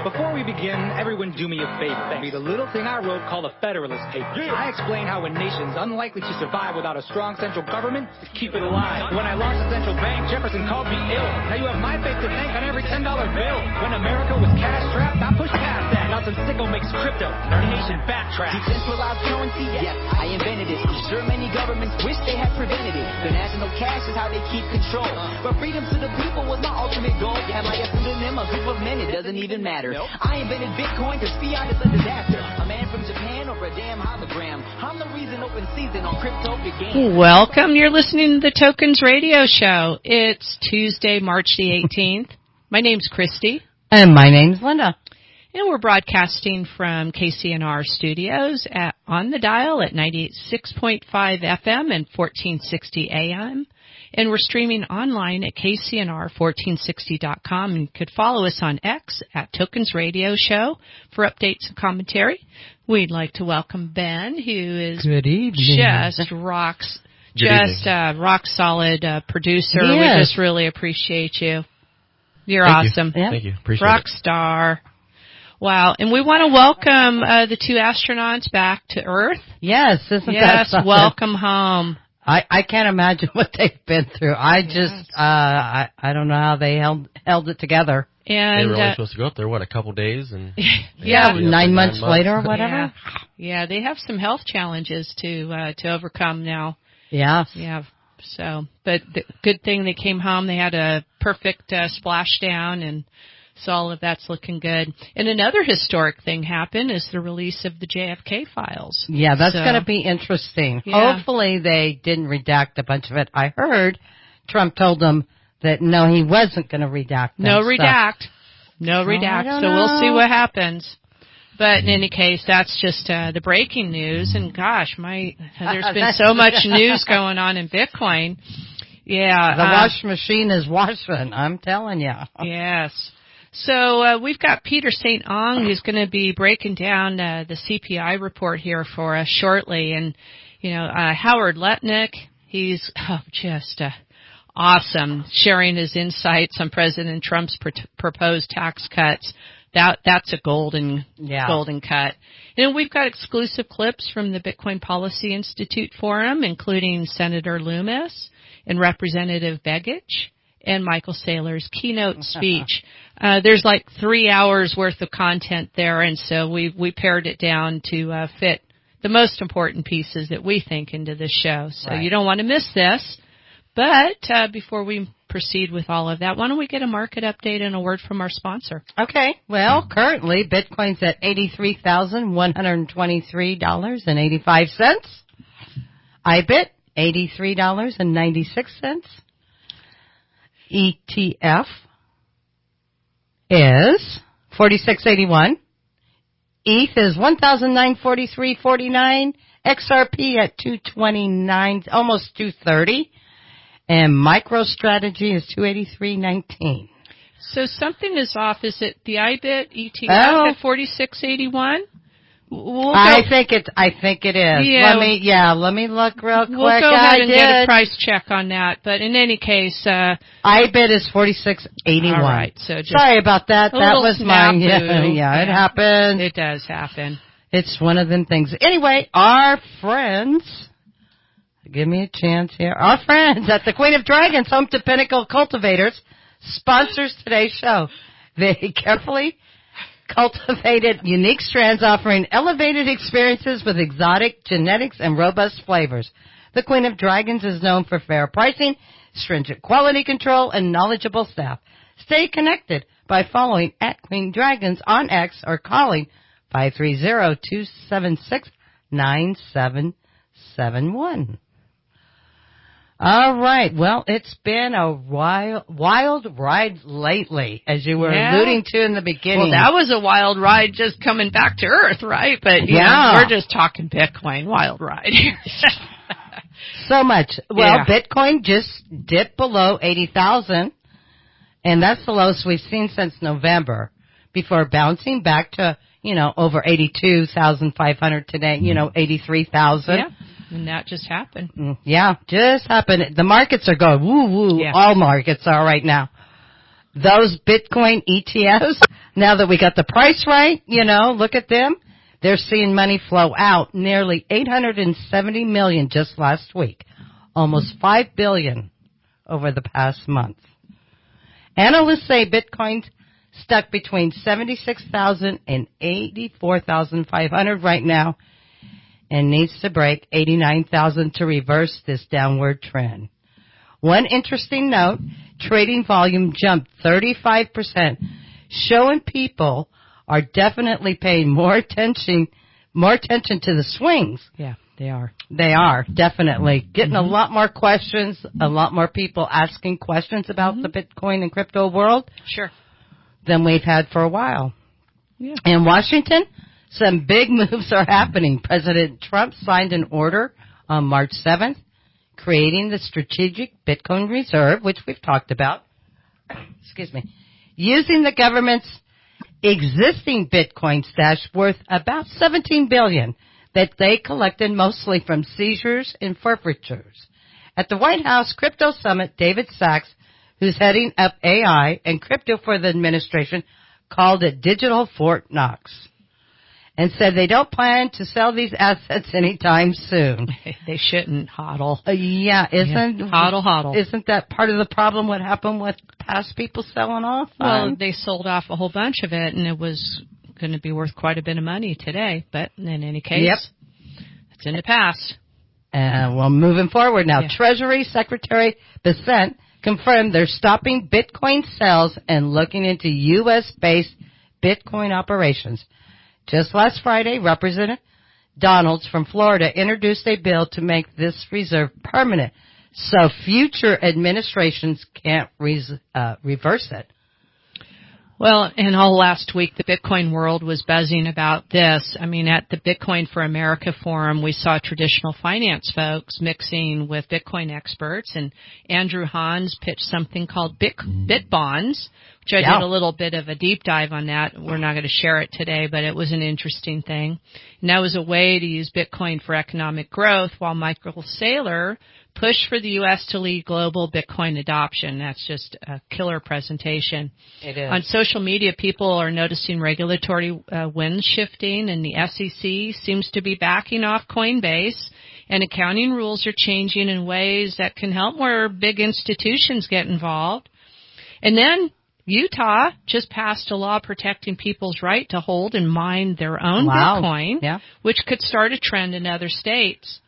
Before we begin, everyone do me a favor. Read a little thing I wrote called the Federalist Papers. I explain how a nation's unlikely to survive without a strong central government to keep it alive. When I launched the central bank, Jefferson called me ill. Now you have my face to thank on every $10 bill. When America was cash-strapped, I pushed past that. Now some sicko makes crypto, and our nation backtracks. Decentralized currency, yes, I invented it. I'm sure many governments wish they had prevented it. The national cash is how they keep control. But freedom to the people was my ultimate goal. Am I a pseudonym, a group of men? It doesn't even matter. I invented Bitcoin because fiat is a disaster. A man from Japan or a damn hologram. I'm the reason open season on crypto began. Welcome. You're listening to the Tokens Radio Show. It's Tuesday, March the 18th. My name's Christy. And my name's Linda. And we're broadcasting from KCNR Studios on the dial at 96.5 FM and 1460 AM. And we're streaming online at KCNR1460.com. And you could follow us on X at Tokens Radio Show for updates and commentary. We'd like to welcome Ben, who is Good evening. just rock solid producer. Yes. We just really appreciate you. You're Thank awesome. You. Yeah. Thank you. Appreciate rock it. star. Wow. And we want to welcome the two astronauts back to Earth. Yes, isn't that Yes, something? welcome home. I can't imagine what they've been through. I don't know how they held it together. And they were only supposed to go up there, a couple days? And yeah, 9 months later or whatever. Yeah, they have some health challenges to overcome now. Yeah. Yeah. So, but the good thing they came home. They had a perfect splashdown, and so all of that's looking good. And another historic thing happened is the release of the JFK files. Yeah, that's going to be interesting. Yeah. Hopefully they didn't redact a bunch of it. I heard Trump told them that no, he wasn't going to redact them. No redact. So we'll see what happens. But in any case, that's just the breaking news. And gosh, there's been so much news going on in Bitcoin. Yeah. The wash machine is washing, I'm telling you. Yes. So we've got Peter St. Onge who's going to be breaking down the CPI report here for us shortly. And, Howard Lutnick, he's just awesome, sharing his insights on President Trump's proposed tax cuts. That's a golden cut. And we've got exclusive clips from the Bitcoin Policy Institute Forum, including Senator Loomis and Representative Begich and Michael Saylor's keynote speech. There's like 3 hours worth of content there, and so we pared it down to fit the most important pieces that we think into this show. So You don't want to miss this. But before we proceed with all of that, why don't we get a market update and a word from our sponsor? Okay. Well, currently Bitcoin's at $83,123.85. IBIT $83.96. ETF is 4681. ETH is 1,943.49. XRP at 229, almost 230. And MicroStrategy is 283.19. So something is off. Is it the IBIT ETF at 4681? I think it is. Yeah. Let me look real quick. We'll go ahead and get a price check on that. But in any case, IBIT is 4681. All right. So sorry about that. That was mine. Yeah, it happened. It does happen. It's one of them things. Anyway, our friends, give me a chance here. Our friends at the Queen of Dragons, home to Pinnacle Cultivators, sponsors today's show. They carefully cultivated unique strands offering elevated experiences with exotic genetics and robust flavors. The Queen of Dragons is known for fair pricing, stringent quality control, and knowledgeable staff. Stay connected by following @Queen Dragons on X or calling 530-276-9771. All right. Well, it's been a wild ride lately, as you were alluding to in the beginning. Well, that was a wild ride just coming back to Earth, right? But we're just talking Bitcoin, wild ride here. So much. Well, Bitcoin just dipped below 80,000, and that's the lowest we've seen since November, before bouncing back to, over 82,500 today, 83,000. Yeah. And that just happened. Yeah, just happened. The markets are going woo-woo. Yeah. All markets are right now. Those Bitcoin ETFs, Now that we got the price right, look at them. They're seeing money flow out, nearly $870 million just last week, almost $5 billion over the past month. Analysts say Bitcoin's stuck between 76,000 and 84,500 right now and needs to break 89,000 to reverse this downward trend. One interesting note, trading volume jumped 35%, showing people are definitely paying more attention to the swings. Yeah, they are. They are, definitely. Getting a lot more questions, a lot more people asking questions about the Bitcoin and crypto world. Sure. Than we've had for a while. Yeah. In Washington, some big moves are happening. President Trump signed an order on March 7th, creating the Strategic Bitcoin Reserve, which we've talked about. Excuse me. Using the government's existing Bitcoin stash worth about $17 billion that they collected mostly from seizures and forfeitures. At the White House Crypto Summit, David Sachs, who's heading up AI and crypto for the administration, called it Digital Fort Knox and said they don't plan to sell these assets anytime soon. They shouldn't hodl. Hodl. Isn't that part of the problem what happened with past people selling off? Well, they sold off a whole bunch of it, and it was going to be worth quite a bit of money today. But in any case, it's in the past. Well, moving forward now, Treasury Secretary Bessent confirmed they're stopping Bitcoin sales and looking into U.S.-based Bitcoin operations. Just last Friday, Representative Donalds from Florida introduced a bill to make this reserve permanent so future administrations can't reverse it. Well, and all last week, the Bitcoin world was buzzing about this. I mean, at the Bitcoin for America Forum, we saw traditional finance folks mixing with Bitcoin experts, and Andrew Hans pitched something called BitBonds, which I did a little bit of a deep dive on that. We're not going to share it today, but it was an interesting thing. And that was a way to use Bitcoin for economic growth, while Michael Saylor pushed for the U.S. to lead global Bitcoin adoption. That's just a killer presentation. It is. On social media, people are noticing regulatory winds shifting, and the SEC seems to be backing off Coinbase, and accounting rules are changing in ways that can help more big institutions get involved. And then Utah just passed a law protecting people's right to hold and mine their own Bitcoin, which could start a trend in other states.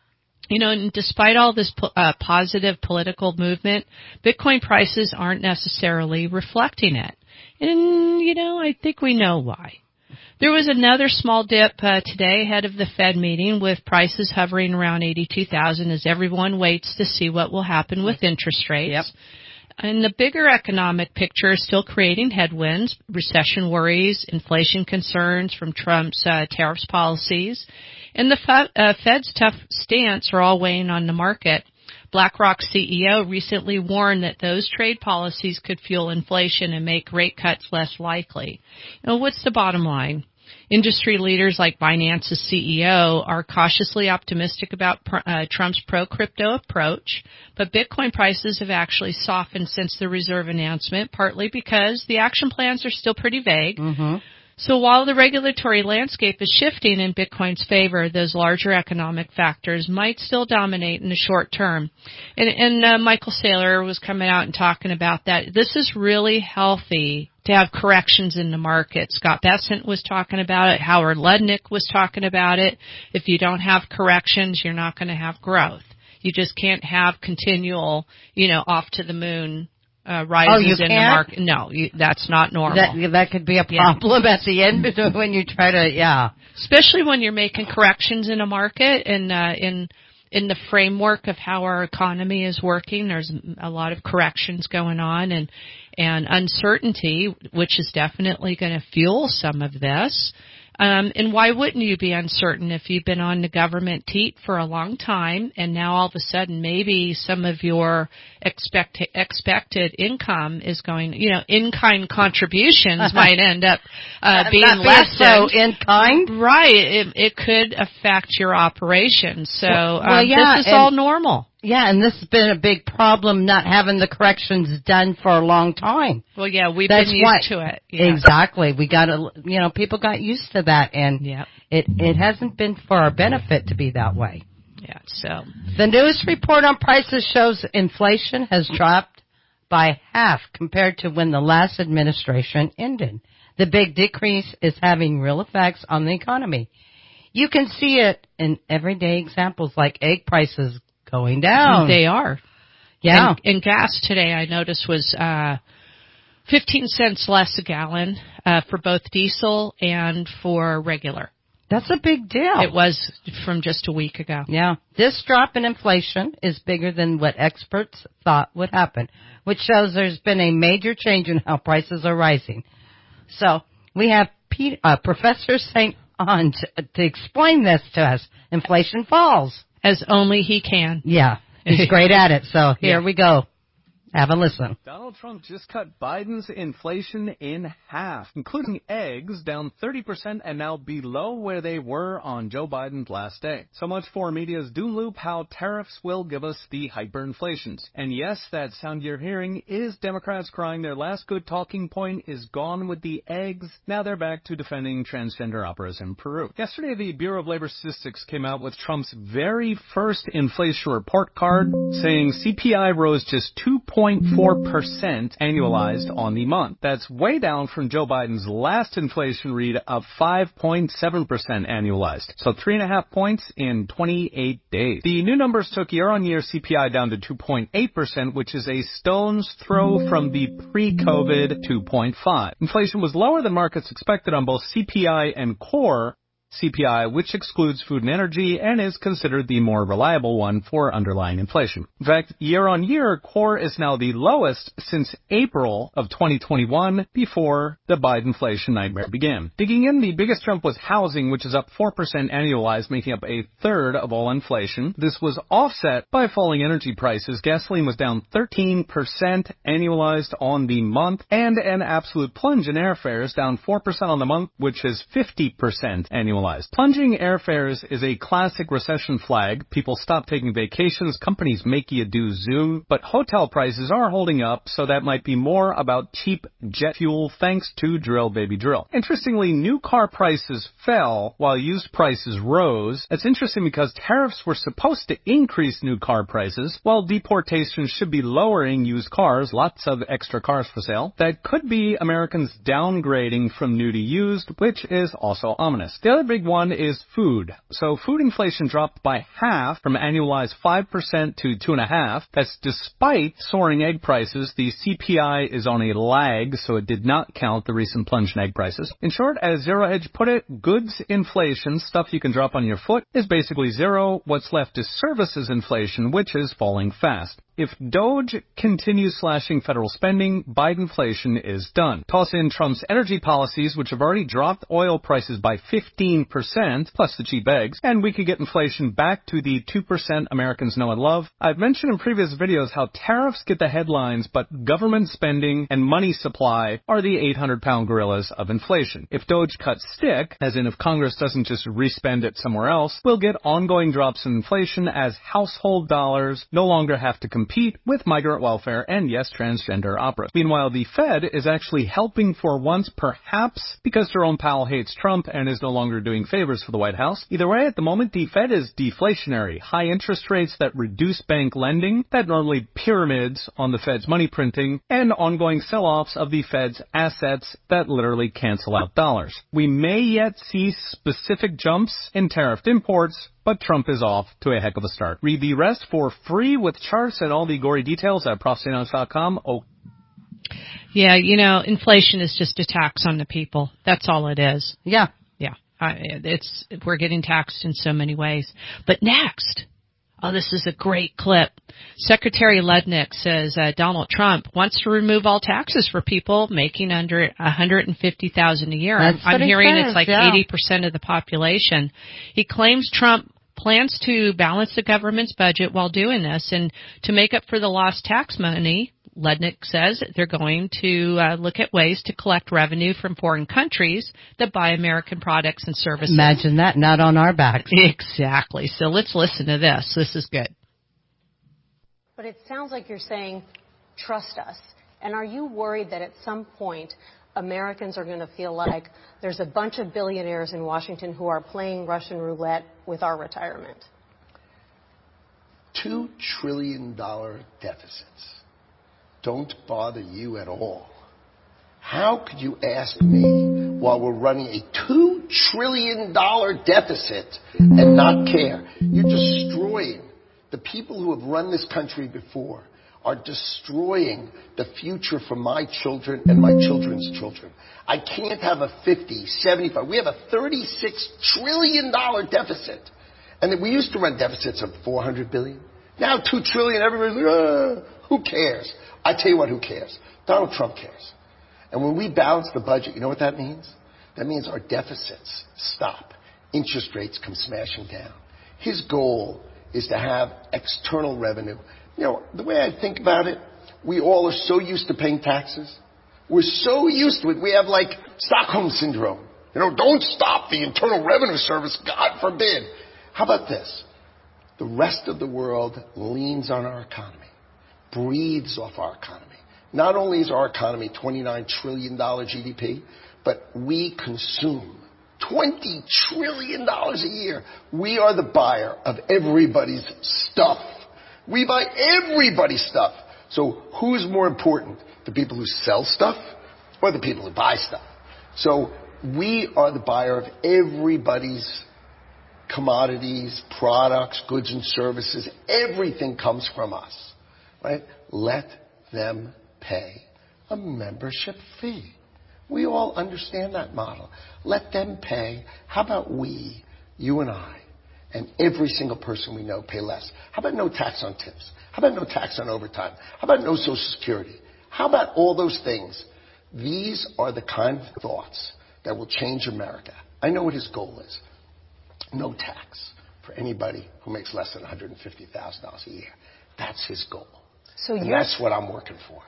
And despite all this positive political movement, Bitcoin prices aren't necessarily reflecting it. And, I think we know why. There was another small dip today ahead of the Fed meeting, with prices hovering around 82,000 as everyone waits to see what will happen with interest rates. Yep. And the bigger economic picture is still creating headwinds, recession worries, inflation concerns from Trump's tariffs policies, and the Fed's tough stance are all weighing on the market. BlackRock's CEO recently warned that those trade policies could fuel inflation and make rate cuts less likely. What's the bottom line? Industry leaders like Binance's CEO are cautiously optimistic about Trump's pro-crypto approach, but Bitcoin prices have actually softened since the reserve announcement, partly because the action plans are still pretty vague. Mm-hmm. So while the regulatory landscape is shifting in Bitcoin's favor, those larger economic factors might still dominate in the short term. And Michael Saylor was coming out and talking about that. This is really healthy to have corrections in the market. Scott Bessent was talking about it. Howard Lutnick was talking about it. If you don't have corrections, you're not going to have growth. You just can't have continual, off to the moon rises in the market. No, that's not normal. That could be a problem at the end when you try to, especially when you're making corrections in a market and in the framework of how our economy is working. There's a lot of corrections going on and uncertainty, which is definitely going to fuel some of this. And why wouldn't you be uncertain if you've been on the government teat for a long time and now all of a sudden maybe some of your expected income is going, in-kind contributions might end up being less so in-kind? Right. It could affect your operations. So this is all normal. Yeah, and this has been a big problem, not having the corrections done for a long time. Well, yeah, we've That's been used to it. Yeah. Exactly. We got to, people got used to that, and Yeah. it hasn't been for our benefit to be that way. Yeah, so. The newest report on prices shows inflation has dropped by half compared to when the last administration ended. The big decrease is having real effects on the economy. You can see it in everyday examples like egg prices going down. They are. Yeah. And gas today, I noticed, was 15 cents less a gallon for both diesel and for regular. That's a big deal. It was from just a week ago. Yeah. This drop in inflation is bigger than what experts thought would happen, which shows there's been a major change in how prices are rising. So we have Professor St. On to explain this to us. Inflation falls. As only he can. Yeah. He's great at it. So here we go. Have a listen. Donald Trump just cut Biden's inflation in half, including eggs, down 30% and now below where they were on Joe Biden's last day. So much for media's doom loop, how tariffs will give us the hyperinflations. And yes, that sound you're hearing is Democrats crying their last good talking point is gone with the eggs. Now they're back to defending transgender operas in Peru. Yesterday, the Bureau of Labor Statistics came out with Trump's very first inflation report card, saying CPI rose just 2.4% annualized on the month. That's way down from Joe Biden's last inflation read of 5.7% annualized. So 3.5 points in 28 days. The new numbers took year-on-year CPI down to 2.8%, which is a stone's throw from the pre-COVID 2.5. Inflation was lower than markets expected on both CPI and core CPI, which excludes food and energy and is considered the more reliable one for underlying inflation. In fact, year-on-year, core is now the lowest since April of 2021, before the Bidenflation nightmare began. Digging in, the biggest jump was housing, which is up 4% annualized, making up a third of all inflation. This was offset by falling energy prices. Gasoline was down 13% annualized on the month, and an absolute plunge in airfares, down 4% on the month, which is 50% annualized. Plunging airfares is a classic recession flag. People stop taking vacations, companies make you do Zoom, but hotel prices are holding up, so that might be more about cheap jet fuel thanks to Drill Baby Drill. Interestingly, new car prices fell while used prices rose. That's interesting because tariffs were supposed to increase new car prices, while deportations should be lowering used cars, lots of extra cars for sale. That could be Americans downgrading from new to used, which is also ominous. The other big one is food. So food inflation dropped by half from annualized 5% to 2.5%. That's despite soaring egg prices. The CPI is on a lag, so it did not count the recent plunge in egg prices. In short, as Zero Hedge put it, goods inflation, stuff you can drop on your foot, is basically zero. What's left is services inflation, which is falling fast. If DOGE continues slashing federal spending, Bidenflation is done. Toss in Trump's energy policies, which have already dropped oil prices by 15%, plus the cheap eggs, and we could get inflation back to the 2% Americans know and love. I've mentioned in previous videos how tariffs get the headlines, but government spending and money supply are the 800-pound gorillas of inflation. If DOGE cuts stick, as in if Congress doesn't just respend it somewhere else, we'll get ongoing drops in inflation as household dollars no longer have to compete with migrant welfare and, yes, transgender operas. Meanwhile, the Fed is actually helping for once, perhaps because Jerome Powell hates Trump and is no longer doing favors for the White House. Either way, at the moment, the Fed is deflationary. High interest rates that reduce bank lending, that normally pyramids on the Fed's money printing, and ongoing sell-offs of the Fed's assets that literally cancel out dollars. We may yet see specific jumps in tariffed imports, but Trump is off to a heck of a start. Read the rest for free with charts and all the gory details at ProfStayHouse.com. Oh. Yeah, inflation is just a tax on the people. That's all it is. Yeah. Yeah. We're getting taxed in so many ways. But next, this is a great clip. Secretary Lednick says Donald Trump wants to remove all taxes for people making under $150,000 a year. I'm hearing it's like 80% of the population. He claims Trump plans to balance the government's budget while doing this, and to make up for the lost tax money, Lednick says they're going to look at ways to collect revenue from foreign countries that buy American products and services. Imagine that, not on our backs. Exactly. So let's listen to this. This is good. But it sounds like you're saying, trust us. And are you worried that at some point Americans are going to feel like there's a bunch of billionaires in Washington who are playing Russian roulette with our retirement? $2 trillion deficits don't bother you at all. How could you ask me while we're running a $2 trillion deficit and not care? You're destroying the people who have run this country before. Are destroying the future for my children and my children's children. I can't have a 50, 75. We have a $36 trillion deficit. And we used to run deficits of $400 billion. Now $2 trillion, everybody's like, who cares? I tell you what, who cares? Donald Trump cares. And when we balance the budget, you know what that means? That means our deficits stop. Interest rates come smashing down. His goal is to have external revenue. You know, the way I think about it, we all are so used to paying taxes. We're so used to it. We have like Stockholm syndrome. You know, don't stop the Internal Revenue Service, God forbid. How about this? The rest of the world leans on our economy, breathes off our economy. Not only is our economy $29 trillion GDP, but we consume $20 trillion a year. We are the buyer of everybody's stuff. We buy everybody's stuff. So who's more important? The people who sell stuff or the people who buy stuff? So we are the buyer of everybody's commodities, products, goods and services. Everything comes from us, right? Let them pay a membership fee. We all understand that model. Let them pay. How about we, you and I, and every single person we know pay less? How about no tax on tips? How about no tax on overtime? How about no Social Security? How about all those things? These are the kind of thoughts that will change America. I know what his goal is. No tax for anybody who makes less than $150,000 a year. That's his goal. And that's what I'm working for.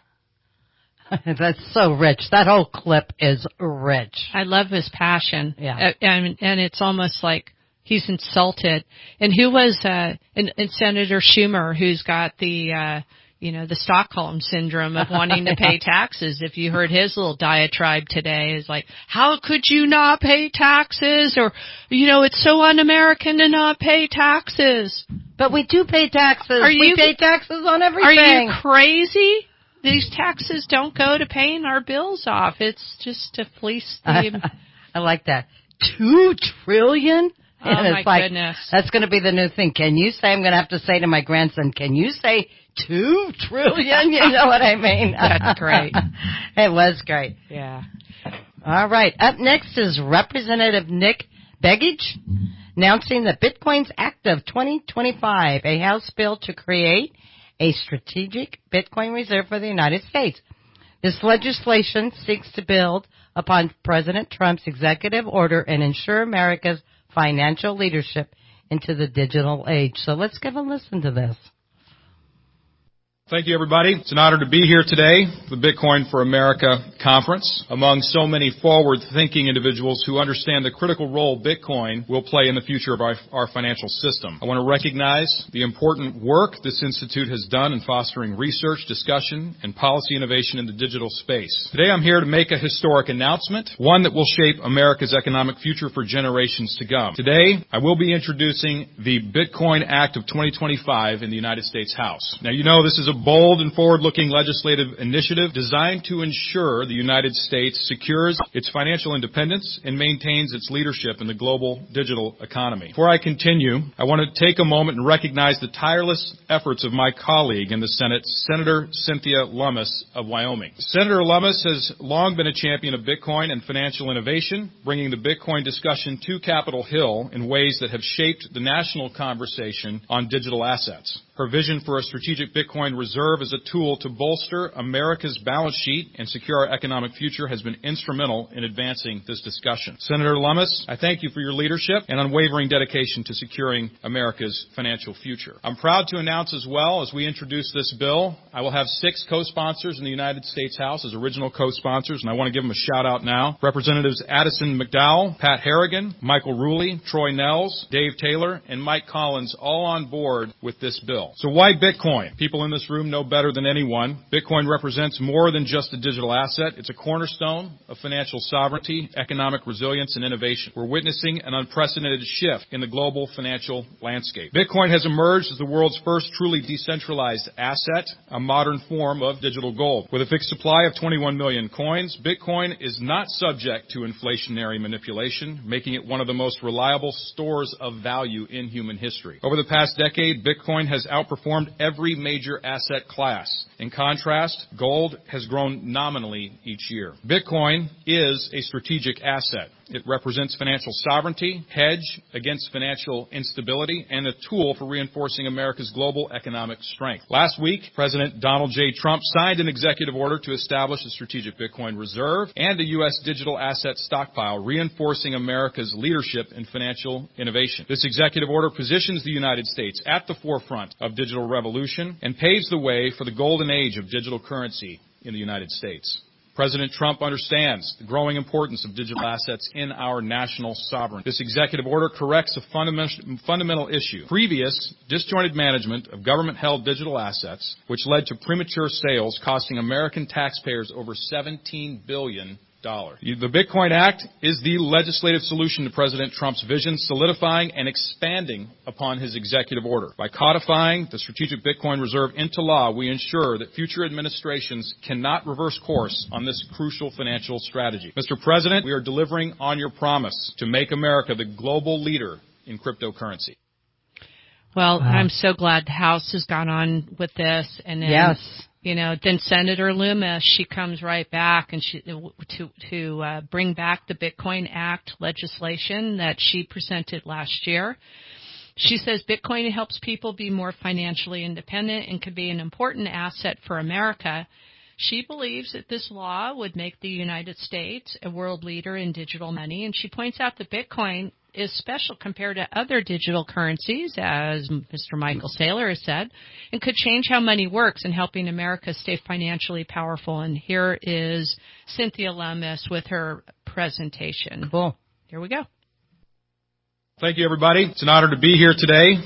That's so rich. That whole clip is rich. I love his passion. Yeah. And it's almost like he's insulted. And who was, and Senator Schumer, who's got the, the Stockholm syndrome of wanting to pay taxes. If you heard his little diatribe today, is like, how could you not pay taxes? Or, it's so un-American to not pay taxes. But we do pay taxes. We pay taxes on everything. Are you crazy? These taxes don't go to paying our bills off. It's just to fleece the... I like that. $2 trillion? Oh, my goodness. That's going to be the new thing. Can you say, I'm going to have to say to my grandson, can you say $2 trillion? You know what I mean? That's great. It was great. Yeah. All right. Up next is Representative Nick Begich announcing the Bitcoins Act of 2025, a House bill to create a strategic Bitcoin reserve for the United States. This legislation seeks to build upon President Trump's executive order and ensure America's financial leadership into the digital age. So let's give a listen to this. Thank you, everybody. It's an honor to be here today for the Bitcoin for America conference. Among so many forward-thinking individuals who understand the critical role Bitcoin will play in the future of our financial system. I want to recognize the important work this institute has done in fostering research, discussion, and policy innovation in the digital space. Today I'm here to make a historic announcement, one that will shape America's economic future for generations to come. Today, I will be introducing the Bitcoin Act of 2025 in the United States House. Now, this is a bold and forward-looking legislative initiative designed to ensure the United States secures its financial independence and maintains its leadership in the global digital economy. Before I continue, I want to take a moment and recognize the tireless efforts of my colleague in the Senate, Senator Cynthia Lummis of Wyoming. Senator Lummis has long been a champion of Bitcoin and financial innovation, bringing the Bitcoin discussion to Capitol Hill in ways that have shaped the national conversation on digital assets. Her vision for a strategic Bitcoin reserve as a tool to bolster America's balance sheet and secure our economic future has been instrumental in advancing this discussion. Senator Lummis, I thank you for your leadership and unwavering dedication to securing America's financial future. I'm proud to announce as well, as we introduce this bill, I will have 6 co-sponsors in the United States House as original co-sponsors, and I want to give them a shout-out now. Representatives Addison McDowell, Pat Harrigan, Michael Ruley, Troy Nels, Dave Taylor, and Mike Collins, all on board with this bill. will. So why Bitcoin? People in this room know better than anyone. Bitcoin represents more than just a digital asset. It's a cornerstone of financial sovereignty, economic resilience, and innovation. We're witnessing an unprecedented shift in the global financial landscape. Bitcoin has emerged as the world's first truly decentralized asset, a modern form of digital gold. With a fixed supply of 21 million coins, Bitcoin is not subject to inflationary manipulation, making it one of the most reliable stores of value in human history. Over the past decade, Bitcoin has outperformed every major asset class. In contrast, gold has grown nominally each year. Bitcoin is a strategic asset. It represents financial sovereignty, hedge against financial instability, and a tool for reinforcing America's global economic strength. Last week, President Donald J. Trump signed an executive order to establish a strategic Bitcoin reserve and a U.S. digital asset stockpile, reinforcing America's leadership in financial innovation. This executive order positions the United States at the forefront of digital revolution and paves the way for the golden age of digital currency in the United States. President Trump understands the growing importance of digital assets in our national sovereignty. This executive order corrects a fundamental issue. Previous disjointed management of government-held digital assets, which led to premature sales costing American taxpayers over $17 billion. The Bitcoin Act is the legislative solution to President Trump's vision, solidifying and expanding upon his executive order. By codifying the strategic Bitcoin reserve into law, we ensure that future administrations cannot reverse course on this crucial financial strategy. Mr. President, we are delivering on your promise to make America the global leader in cryptocurrency. Well, I'm so glad the House has gone on with this. And then, yes. You know, then Senator Loomis, she comes right back and to bring back the Bitcoin Act legislation that she presented last year. She says Bitcoin helps people be more financially independent and could be an important asset for America. She believes that this law would make the United States a world leader in digital money, and she points out that Bitcoin is special compared to other digital currencies, as Mr. Michael Saylor has said, and could change how money works in helping America stay financially powerful. And here is Cynthia Lummis with her presentation. Cool. Here we go. Thank you, everybody. It's an honor to be here today.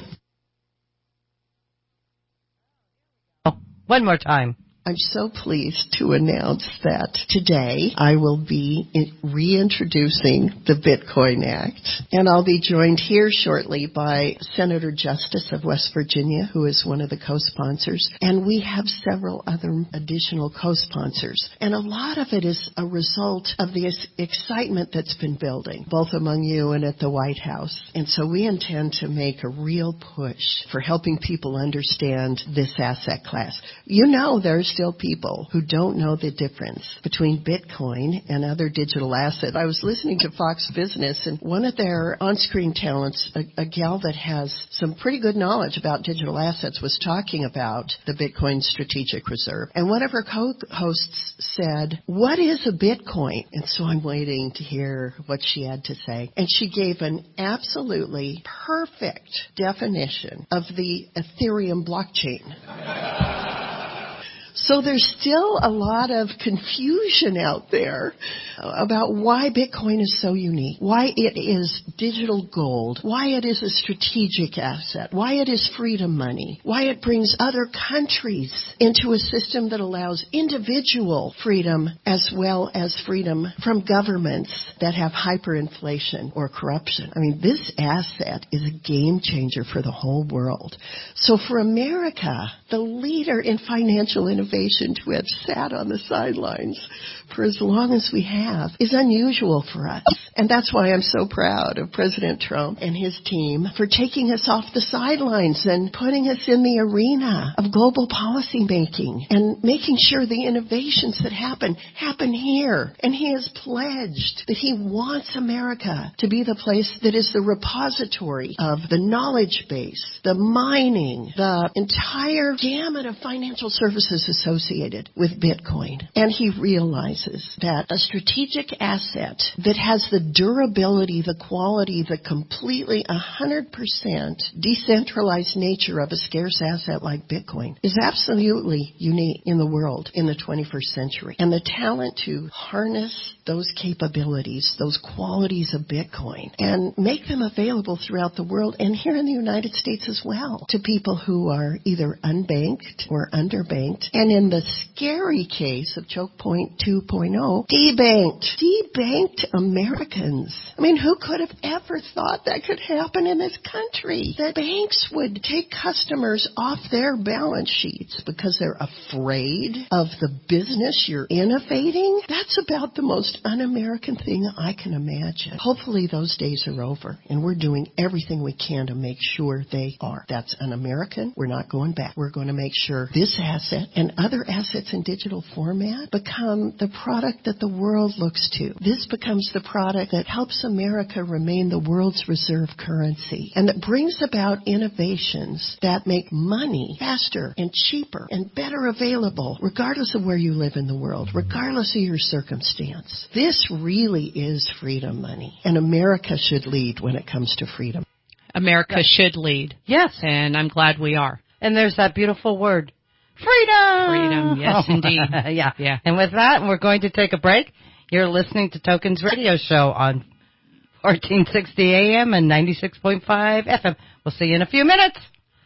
One more time. I'm so pleased to announce that today I will be reintroducing the Bitcoin Act, and I'll be joined here shortly by Senator Justice of West Virginia, who is one of the co-sponsors, and we have several other additional co-sponsors. And a lot of it is a result of the excitement that's been building, both among you and at the White House. And so we intend to make a real push for helping people understand this asset class. You know, there's still people who don't know the difference between Bitcoin and other digital assets. I was listening to Fox Business, and one of their on-screen talents, a gal that has some pretty good knowledge about digital assets, was talking about the Bitcoin Strategic Reserve. And one of her co-hosts said, "What is a Bitcoin?" And so I'm waiting to hear what she had to say. And she gave an absolutely perfect definition of the Ethereum blockchain. So there's still a lot of confusion out there about why Bitcoin is so unique, why it is digital gold, why it is a strategic asset, why it is freedom money, why it brings other countries into a system that allows individual freedom as well as freedom from governments that have hyperinflation or corruption. I mean, this asset is a game changer for the whole world. So for America, the leader in financial innovation, to have sat on the sidelines for as long as we have is unusual for us. And that's why I'm so proud of President Trump and his team for taking us off the sidelines and putting us in the arena of global policy making and making sure the innovations that happen here. And he has pledged that he wants America to be the place that is the repository of the knowledge base, the mining, the entire gamut of financial services associated with Bitcoin. And he realizes that a strategic asset that has the durability, the quality, the completely 100% decentralized nature of a scarce asset like Bitcoin is absolutely unique in the world in the 21st century. And the talent to harness those capabilities, those qualities of Bitcoin, and make them available throughout the world and here in the United States as well to people who are either unbanked or underbanked. And in the scary case of Choke Point 2.0, debanked Americans. I mean, who could have ever thought that could happen in this country? That banks would take customers off their balance sheets because they're afraid of the business you're innovating? That's about the most un-American thing I can imagine. Hopefully those days are over, and we're doing everything we can to make sure they are. That's un-American. We're not going back. We're going to make sure this asset and other assets in digital format become the product that the world looks to. This becomes the product that helps America remain the world's reserve currency and that brings about innovations that make money faster and cheaper and better available regardless of where you live in the world, regardless of your circumstance. This really is freedom money, and America should lead when it comes to freedom. America should lead. Yes. And I'm glad we are. And there's that beautiful word, freedom. Freedom, yes, indeed. Yeah. And with that, we're going to take a break. You're listening to Tokens Radio Show on 1460 AM and 96.5 FM. We'll see you in a few minutes.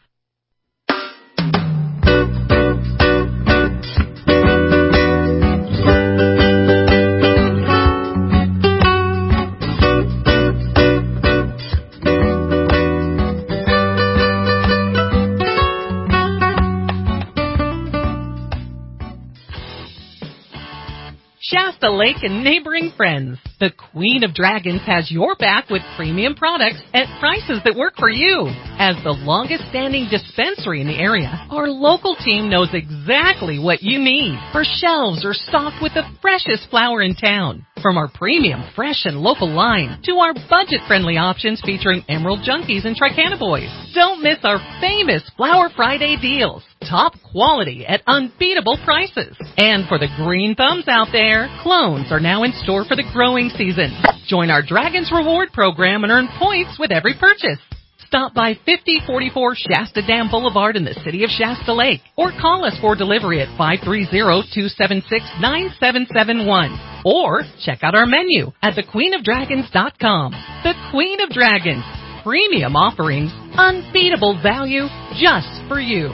Shasta Lake and neighboring friends. The Queen of Dragons has your back with premium products at prices that work for you. As the longest-standing dispensary in the area, our local team knows exactly what you need. Our shelves are stocked with the freshest flower in town. From our premium, fresh, and local line to our budget-friendly options featuring Emerald Junkies and Tricana Boys. Don't miss our famous Flower Friday deals. Top quality at unbeatable prices. And for the green thumbs out there, clones are now in store for the growing season. Join our Dragons Reward program and earn points with every purchase. Stop by 5044 Shasta Dam Boulevard in the city of Shasta Lake or call us for delivery at 530-276-9771 or check out our menu at thequeenofdragons.com. The Queen of Dragons. Premium offerings, unbeatable value just for you.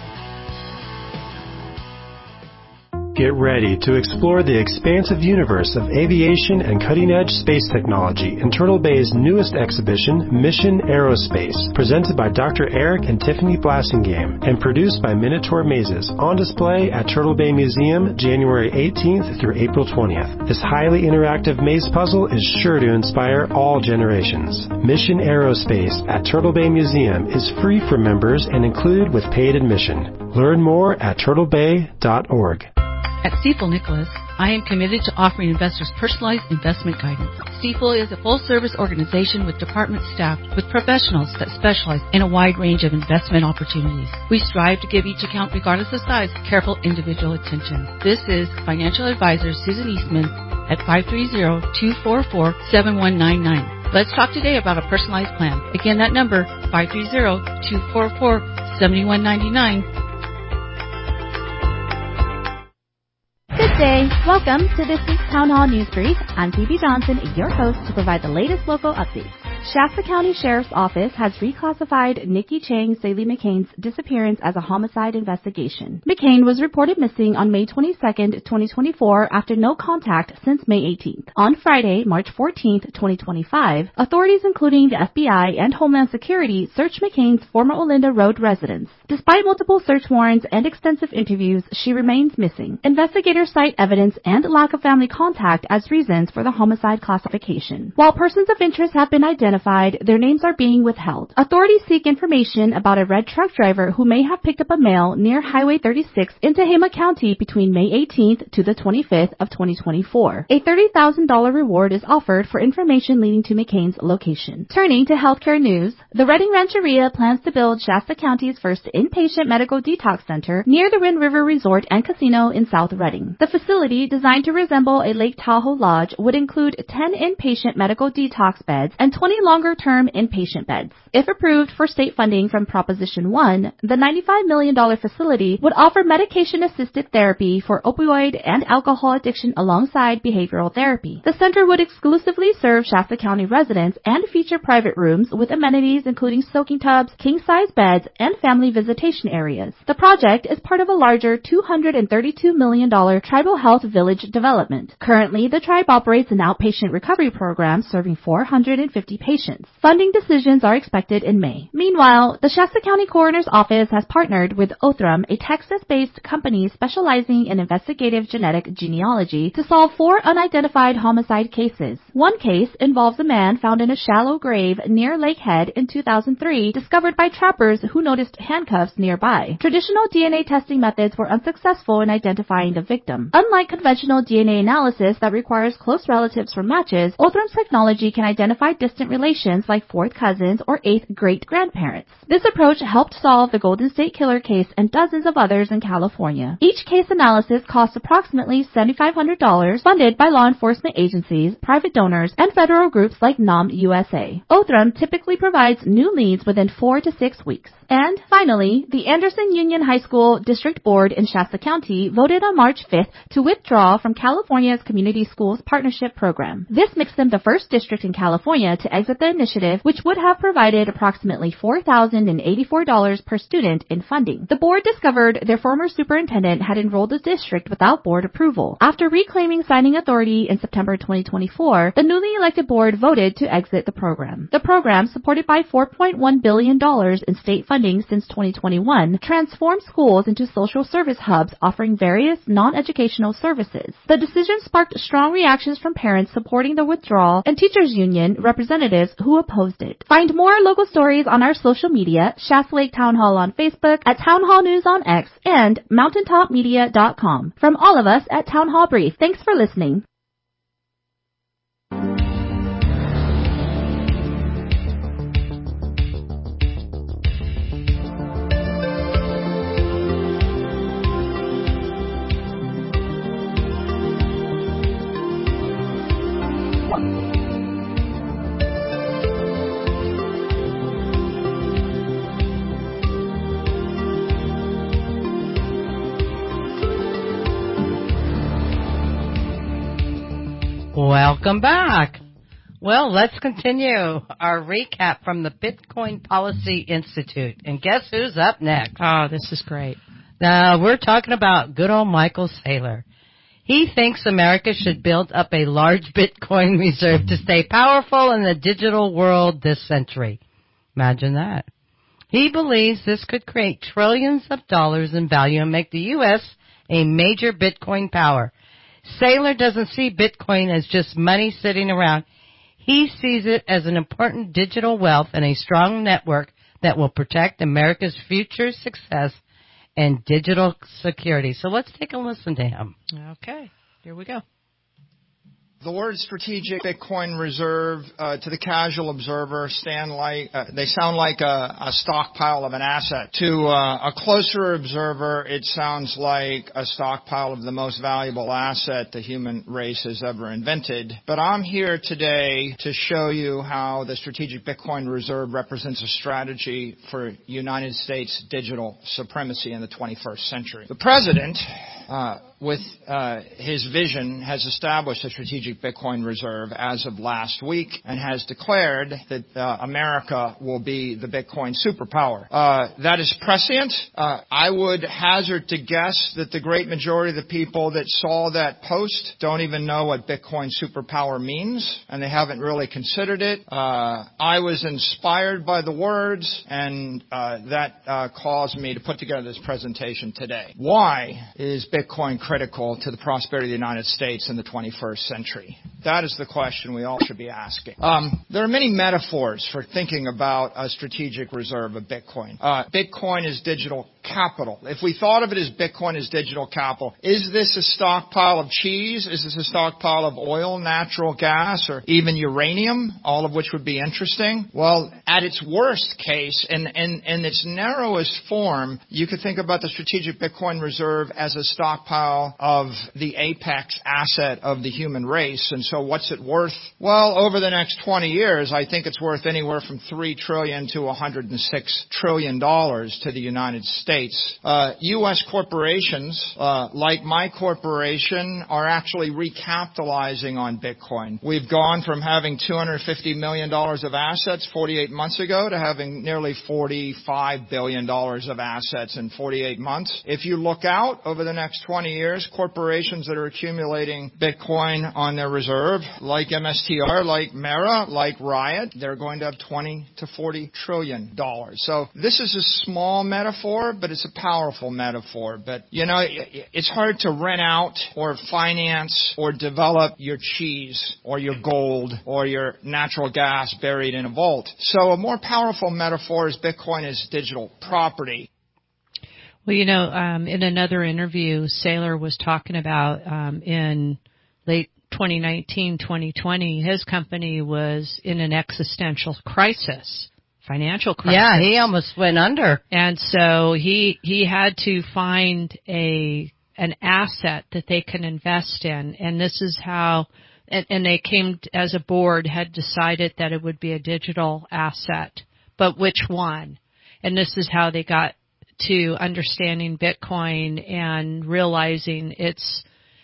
Get ready to explore the expansive universe of aviation and cutting-edge space technology in Turtle Bay's newest exhibition, Mission Aerospace, presented by Dr. Eric and Tiffany Blassingame and produced by Minotaur Mazes, on display at Turtle Bay Museum January 18th through April 20th. This highly interactive maze puzzle is sure to inspire all generations. Mission Aerospace at Turtle Bay Museum is free for members and included with paid admission. Learn more at turtlebay.org. At Stifel Nicholas, I am committed to offering investors personalized investment guidance. Stifel is a full-service organization with department staff with professionals that specialize in a wide range of investment opportunities. We strive to give each account, regardless of size, careful individual attention. This is financial advisor Susan Eastman at 530-244-7199. Let's talk today about a personalized plan. Again, that number, 530-244-7199. Good day. Welcome to this week's Town Hall News Brief. I'm Phoebe Johnson, your host, to provide the latest local updates. Shasta County Sheriff's Office has reclassified Nikki Chang Saley McCain's disappearance as a homicide investigation. McCain was reported missing on May 22, 2024, after no contact since May 18th. On Friday, March 14, 2025, authorities including the FBI and Homeland Security searched McCain's former Olinda Road residence. Despite multiple search warrants and extensive interviews, she remains missing. Investigators cite evidence and lack of family contact as reasons for the homicide classification. While persons of interest have been identified unidentified, their names are being withheld. Authorities seek information about a red truck driver who may have picked up a male near Highway 36 in Tehama County between May 18th to the 25th of 2024. A $30,000 reward is offered for information leading to McCain's location. Turning to healthcare news, the Redding Rancheria plans to build Shasta County's first inpatient medical detox center near the Wind River Resort and Casino in South Redding. The facility, designed to resemble a Lake Tahoe lodge, would include 10 inpatient medical detox beds and 20 longer-term inpatient beds. If approved for state funding from Proposition 1, the $95 million facility would offer medication-assisted therapy for opioid and alcohol addiction alongside behavioral therapy. The center would exclusively serve Shasta County residents and feature private rooms with amenities including soaking tubs, king-size beds, and family visitation areas. The project is part of a larger $232 million tribal health village development. Currently, the tribe operates an outpatient recovery program serving 450 patients. Funding decisions are expected in May. Meanwhile, the Shasta County Coroner's Office has partnered with Othram, a Texas-based company specializing in investigative genetic genealogy, to solve 4 unidentified homicide cases. One case involves a man found in a shallow grave near Lake Head in 2003, discovered by trappers who noticed handcuffs nearby. Traditional DNA testing methods were unsuccessful in identifying the victim. Unlike conventional DNA analysis that requires close relatives for matches, Othram's technology can identify distant relations like 4th cousins or 8th great-grandparents. This approach helped solve the Golden State Killer case and dozens of others in California. Each case analysis costs approximately $7,500, funded by law enforcement agencies, private donors, and federal groups like NOM USA. Othram typically provides new leads within 4 to 6 weeks. And finally, the Anderson Union High School District Board in Shasta County voted on March 5th to withdraw from California's Community Schools Partnership Program. This makes them the first district in California to exit the initiative, which would have provided approximately $4,084 per student in funding. The board discovered their former superintendent had enrolled the district without board approval. After reclaiming signing authority in September 2024, the newly elected board voted to exit the program. The program, supported by $4.1 billion in state funding since 2021, transformed schools into social service hubs offering various non-educational services. The decision sparked strong reactions from parents supporting the withdrawal and teachers union representatives who opposed it. Find more local stories on our social media, Shasta Lake Town Hall on Facebook, at Town Hall News on X, and mountaintopmedia.com. From all of us at Town Hall Brief, thanks for listening. Welcome back. Well, let's continue our recap from the Bitcoin Policy Institute. And guess who's up next? Oh, this is great. Now, we're talking about good old Michael Saylor. He thinks America should build up a large Bitcoin reserve to stay powerful in the digital world this century. Imagine that. He believes this could create trillions of dollars in value and make the U.S. a major Bitcoin power. Saylor doesn't see Bitcoin as just money sitting around. He sees it as an important digital wealth and a strong network that will protect America's future success and digital security. So let's take a listen to him. Okay, here we go. The word strategic Bitcoin reserve to the casual observer they sound like a stockpile of an asset. To a closer observer, it sounds like a stockpile of the most valuable asset the human race has ever invented. But I'm here today to show you how the strategic Bitcoin reserve represents a strategy for United States digital supremacy in the 21st century. The president, with his vision, has established a strategic Bitcoin reserve as of last week and has declared that America will be the Bitcoin superpower. That is prescient. I would hazard to guess that the great majority of the people that saw that post don't even know what Bitcoin superpower means, and they haven't really considered it. I was inspired by the words, and that caused me to put together this presentation today. Why is Bitcoin Bitcoin critical to the prosperity of the United States in the 21st century? That is the question we all should be asking. There are many metaphors for thinking about a strategic reserve of Bitcoin. Bitcoin is digital capital. If we thought of it as Bitcoin as digital capital, is this a stockpile of cheese? Is this a stockpile of oil, natural gas, or even uranium? All of which would be interesting. Well, at its worst case, in its narrowest form, you could think about the strategic Bitcoin reserve as a stockpile of the apex asset of the human race. And so what's it worth? Well, over the next 20 years, I think it's worth anywhere from $3 trillion to $106 trillion to the United States. U.S. corporations, like my corporation, are actually recapitalizing on Bitcoin. We've gone from having $250 million of assets 48 months ago to having nearly $45 billion of assets in 48 months. If you look out over the next 20 years, corporations that are accumulating Bitcoin on their reserve, like MSTR, like Mara, like Riot, they're going to have $20 to $40 trillion. So this is a small metaphor, but it's a powerful metaphor. But, you know, it's hard to rent out or finance or develop your cheese or your gold or your natural gas buried in a vault. So a more powerful metaphor is Bitcoin as digital property. Well, you know, in another interview, Saylor was talking about in late 2019, 2020, his company was in an existential crisis. Financial crisis. Yeah, he almost went under. And so he had to find an asset that they can invest in. And this is how, and they came as a board, had decided that it would be a digital asset. But which one? And this is how they got to understanding Bitcoin and realizing its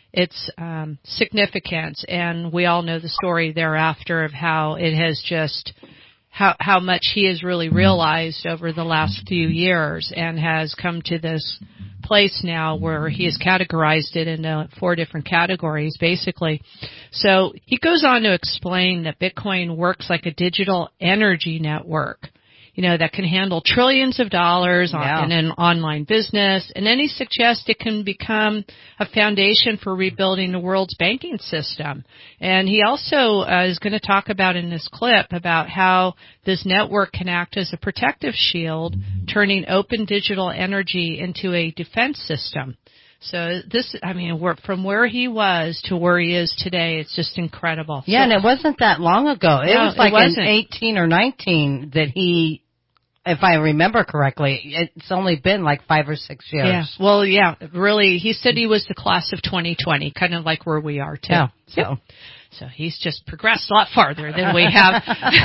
significance. And we all know the story thereafter of how it has just how much he has really realized over the last few years and has come to this place now where he has categorized it into 4 different categories, basically. So he goes on to explain that Bitcoin works like a digital energy network, you know, that can handle trillions of dollars in an online business. And then he suggests it can become a foundation for rebuilding the world's banking system. And he also is going to talk about in this clip about how this network can act as a protective shield, turning open digital energy into a defense system. So this, I mean, from where he was to where he is today, it's just incredible. Yeah, and it wasn't that long ago. It was like in 18 or 19 that he, if I remember correctly, it's only been like 5 or 6 years. Yeah. Well, yeah, really, he said he was the class of 2020, kind of like where we are too. Yeah. So he's just progressed a lot farther than we have.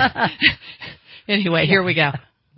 Anyway, here we go.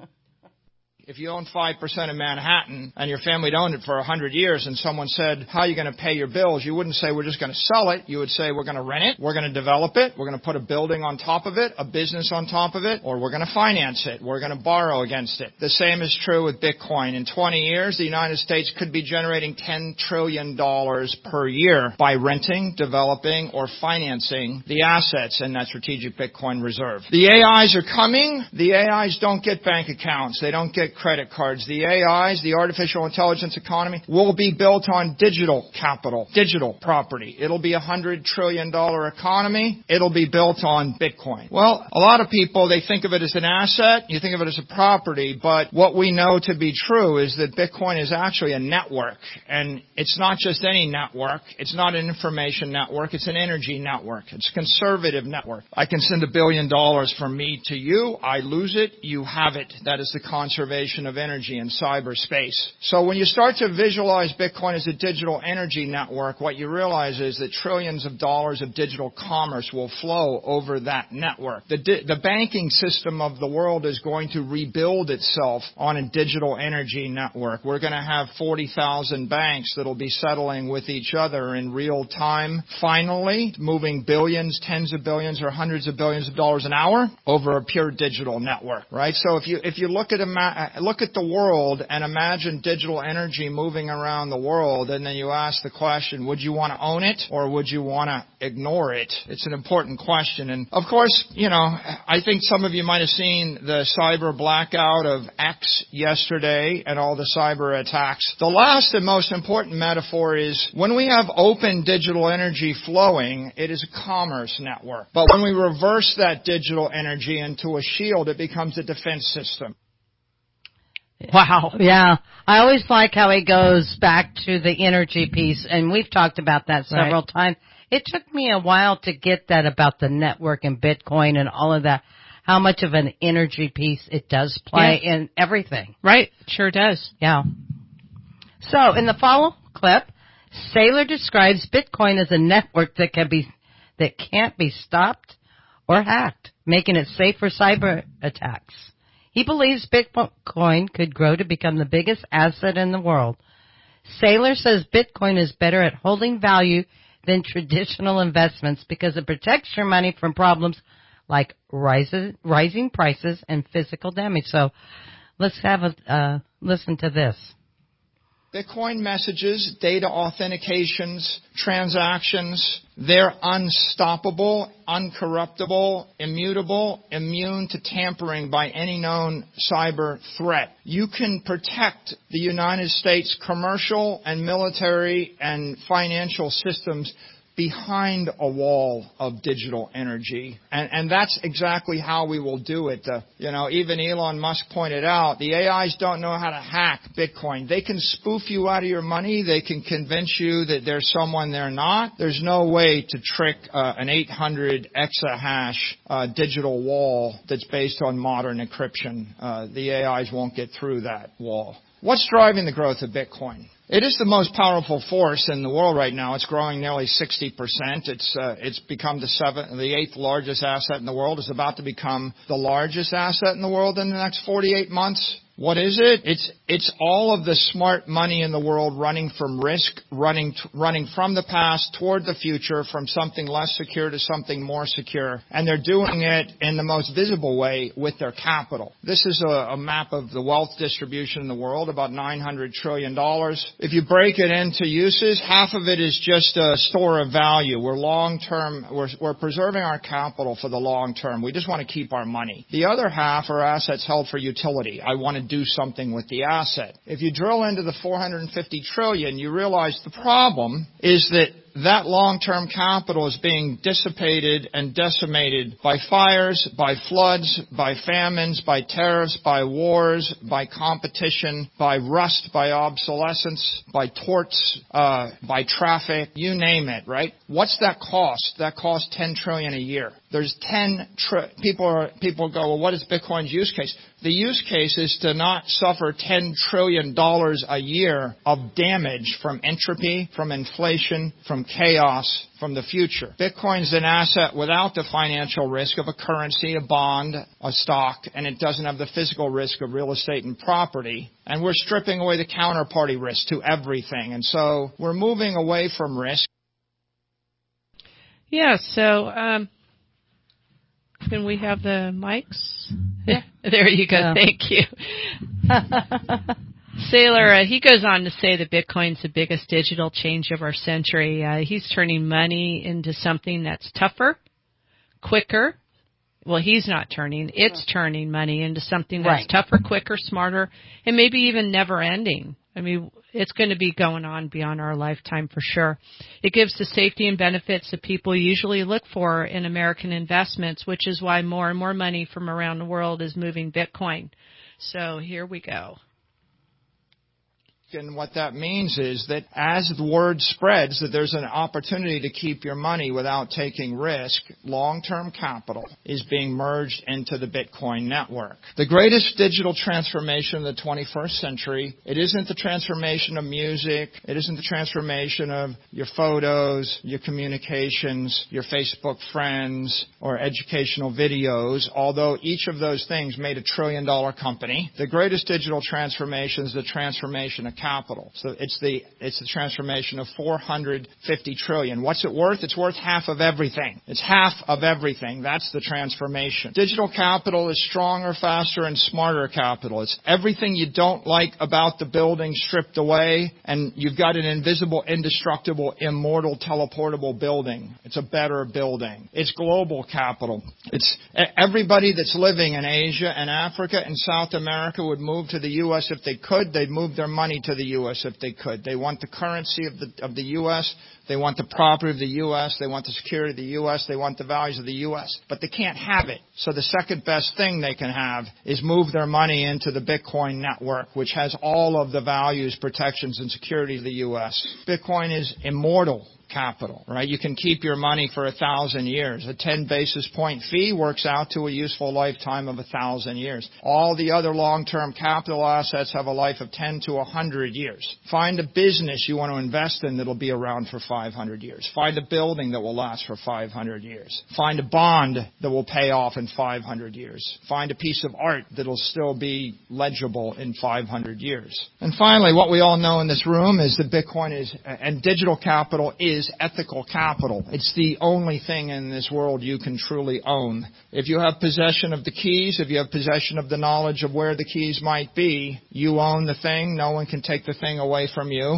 If you own 5% of Manhattan and your family had owned it for 100 years and someone said, how are you going to pay your bills? You wouldn't say, we're just going to sell it. You would say, we're going to rent it. We're going to develop it. We're going to put a building on top of it, a business on top of it, or we're going to finance it. We're going to borrow against it. The same is true with Bitcoin. In 20 years, the United States could be generating $10 trillion per year by renting, developing, or financing the assets in that strategic Bitcoin reserve. The AIs are coming. The AIs don't get bank accounts. They don't get credit cards. The AIs, the artificial intelligence economy, will be built on digital capital, digital property. It'll be $100 trillion economy. It'll be built on Bitcoin. Well, a lot of people, they think of it as an asset. You think of it as a property. But what we know to be true is that Bitcoin is actually a network. And it's not just any network. It's not an information network. It's an energy network. It's a conservative network. I can send $1 billion from me to you. I lose it. You have it. That is the conservation of energy in cyberspace. So when you start to visualize Bitcoin as a digital energy network, what you realize is that trillions of dollars of digital commerce will flow over that network. The banking system of the world is going to rebuild itself on a digital energy network. We're going to have 40,000 banks that will be settling with each other in real time, finally, moving billions, tens of billions, or hundreds of billions of dollars an hour over a pure digital network, right? So if you look at look at the world and imagine digital energy moving around the world, and then you ask the question, would you want to own it or would you want to ignore it? It's an important question. And of course, I think some of you might have seen the cyber blackout of X yesterday and all the cyber attacks. The last and most important metaphor is when we have open digital energy flowing, it is a commerce network. But when we reverse that digital energy into a shield, it becomes a defense system. Wow. Yeah. I always like how he goes back to the energy piece, and we've talked about that several times. It took me a while to get that about the network and Bitcoin and all of that, how much of an energy piece it does play in everything. Right. Sure does. Yeah. So in the follow clip, Saylor describes Bitcoin as a network that can't be stopped or hacked, making it safe for cyber attacks. He believes Bitcoin could grow to become the biggest asset in the world. Saylor says Bitcoin is better at holding value than traditional investments because it protects your money from problems like rising prices and physical damage. So let's have a listen to this. Bitcoin messages, data authentications, transactions, they're unstoppable, uncorruptible, immutable, immune to tampering by any known cyber threat. You can protect the United States commercial and military and financial systems behind a wall of digital energy. And that's exactly how we will do it. Even Elon Musk pointed out, the AIs don't know how to hack Bitcoin. They can spoof you out of your money. They can convince you that there's someone they're not. There's no way to trick an 800 exahash digital wall that's based on modern encryption. The AIs won't get through that wall. What's driving the growth of Bitcoin? It is the most powerful force in the world right now. It's growing nearly 60%. It's become the eighth largest asset in the world. It's about to become the largest asset in the world in the next 48 months. What is it? It's all of the smart money in the world running from risk, running from the past toward the future, from something less secure to something more secure. And they're doing it in the most visible way with their capital. This is a map of the wealth distribution in the world, about $900 trillion. If you break it into uses, half of it is just a store of value. We're long-term, we're preserving our capital for the long term. We just want to keep our money. The other half are assets held for utility. I want to do something with the asset. If you drill into the $450 trillion, you realize the problem is that long-term capital is being dissipated and decimated by fires, by floods, by famines, by tariffs, by wars, by competition, by rust, by obsolescence, by torts, by traffic, you name it, right? What's that cost? That costs $10 trillion a year. There's people go, well, what is Bitcoin's use case? The use case is to not suffer $10 trillion a year of damage from entropy, from inflation, from chaos, from the future. Bitcoin's an asset without the financial risk of a currency, a bond, a stock, and it doesn't have the physical risk of real estate and property. And we're stripping away the counterparty risk to everything. And so we're moving away from risk. Yeah, so can we have the mics? Yeah. There you go. Yeah. Thank you. Saylor, he goes on to say that Bitcoin's the biggest digital change of our century. He's turning money into something that's tougher, quicker. Well, he's not turning. It's turning money into something that's tougher, quicker, smarter, and maybe even never ending. I mean, it's going to be going on beyond our lifetime for sure. It gives the safety and benefits that people usually look for in American investments, which is why more and more money from around the world is moving Bitcoin. So here we go. And what that means is that as the word spreads that there's an opportunity to keep your money without taking risk, long-term capital is being merged into the Bitcoin network. The greatest digital transformation of the 21st century, it isn't the transformation of music, it isn't the transformation of your photos, your communications, your Facebook friends, or educational videos, although each of those things made $1 trillion company. The greatest digital transformation is the transformation of capital. So it's the transformation of 450 trillion. What's it worth? It's worth half of everything. It's half of everything. That's the transformation. Digital capital is stronger, faster, and smarter capital. It's everything you don't like about the building stripped away, and you've got an invisible, indestructible, immortal, teleportable building. It's a better building. It's global capital. It's everybody that's living in Asia and Africa and South America would move to the U.S. if they could. They'd move their money to the U.S. if they could. They want the currency of the U.S. They want the property of the U.S. They want the security of the U.S. They want the values of the U.S. But they can't have it. So the second best thing they can have is move their money into the Bitcoin network, which has all of the values, protections, and security of the U.S. Bitcoin is immortal capital, right? You can keep your money for 1,000 years. A 10 basis point fee works out to a useful lifetime of 1,000 years. All the other long-term capital assets have a life of 10 to 100 years. Find a business you want to invest in that'll be around for 500 years. Find a building that will last for 500 years. Find a bond that will pay off in 500 years. Find a piece of art that'll still be legible in 500 years. And finally, what we all know in this room is that Bitcoin is, and digital capital is ethical capital. It's the only thing in this world you can truly own. If you have possession of the keys, if you have possession of the knowledge of where the keys might be, you own the thing. No one can take the thing away from you.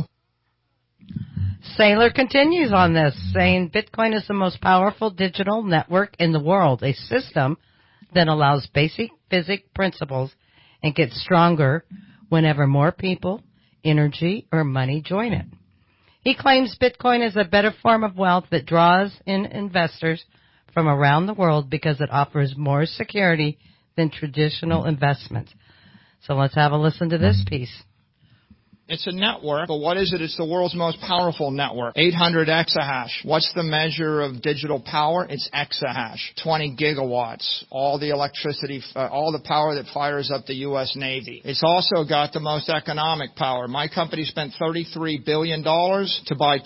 Saylor continues on this, saying Bitcoin is the most powerful digital network in the world, a system that allows basic physics principles and gets stronger whenever more people, energy, or money join it. He claims Bitcoin is a better form of wealth that draws in investors from around the world because it offers more security than traditional investments. So let's have a listen to this piece. It's a network, but what is it? It's the world's most powerful network. 800 exahash. What's the measure of digital power? It's exahash. 20 gigawatts. All the electricity, all the power that fires up the U.S. Navy. It's also got the most economic power. My company spent $33 billion to buy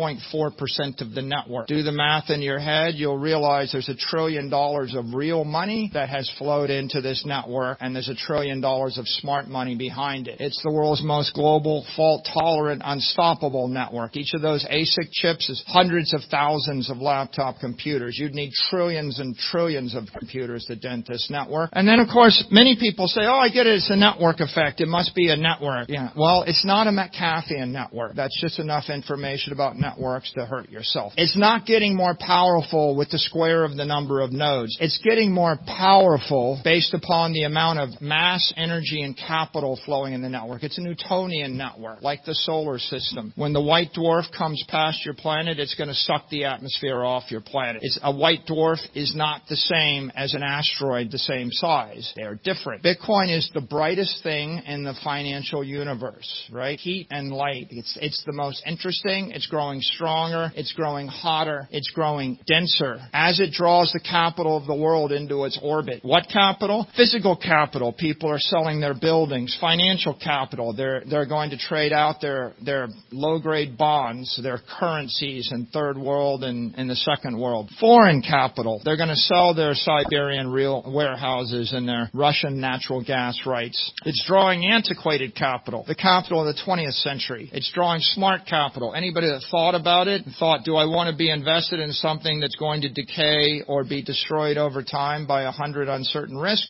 2.4% of the network. Do the math in your head. You'll realize there's $1 trillion of real money that has flowed into this network, and there's $1 trillion of smart money behind it. It's the world's most global, fault-tolerant, unstoppable network. Each of those ASIC chips is hundreds of thousands of laptop computers. You'd need trillions and trillions of computers to dent this network. And then, of course, many people say, oh, I get it, it's a network effect. It must be a network. Yeah. Well, it's not a Metcalfean network. That's just enough information about networks to hurt yourself. It's not getting more powerful with the square of the number of nodes. It's getting more powerful based upon the amount of mass, energy, and capital flowing in the network. It's a Newtonian network, like the solar system. When the white dwarf comes past your planet, it's going to suck the atmosphere off your planet. A white dwarf is not the same as an asteroid the same size. They're different. Bitcoin is the brightest thing in the financial universe, right? Heat and light. It's the most interesting. It's growing stronger. It's growing hotter. It's growing denser as it draws the capital of the world into its orbit. What capital? Physical capital. People are selling their buildings. Financial capital. They're going to trade out their low-grade bonds, their currencies in third world and in the second world. Foreign capital. They're going to sell their Siberian real warehouses and their Russian natural gas rights. It's drawing antiquated capital, the capital of the 20th century. It's drawing smart capital. Anybody that thought about it and thought, do I want to be invested in something that's going to decay or be destroyed over time by 100 uncertain risks?